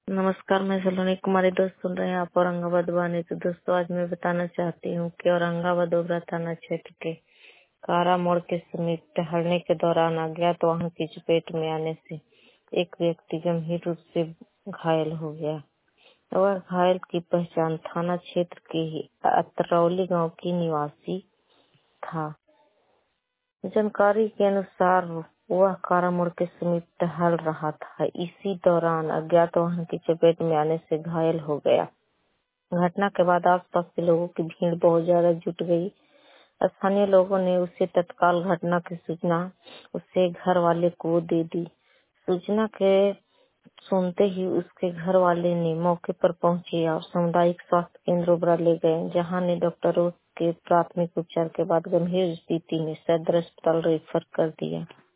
नमस्कार, मैं सलोनी कुमारी। दोस्त सुन रहे हैं आप औरंगाबाद वाणी। तो दोस्तों, आज मैं बताना चाहती हूँ कि औरंगाबाद ओबरा थाना क्षेत्र के कारा मोड़ के समीप टहलने के दौरान अज्ञात वाहन की चपेट में आने से एक व्यक्ति गंभीर रूप से घायल हो गया। वह घायल की पहचान थाना क्षेत्र के ही अतरौली गांव की निवासी था। जानकारी के अनुसार वह कारा मोड़ के समीप टहल रहा था। इसी दौरान अज्ञात वाहन की चपेट में आने से घायल हो गया। घटना के बाद आसपास के लोगों की भीड़ बहुत ज्यादा जुट गई। स्थानीय लोगों ने उसे तत्काल घटना की सूचना उसके घर वाले को दे दी। सूचना के सुनते ही उसके घर वाले ने मौके पर पहुंचे और सामुदायिक स्वास्थ्य केंद्र ओबरा ले गए, जहां ने डॉक्टरों के प्राथमिक उपचार के बाद गंभीर स्थिति में सदर अस्पताल रेफर कर दिया।